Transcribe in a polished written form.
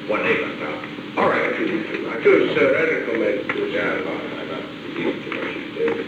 One neighbor, no. All right. I do a theoretical medicine job about the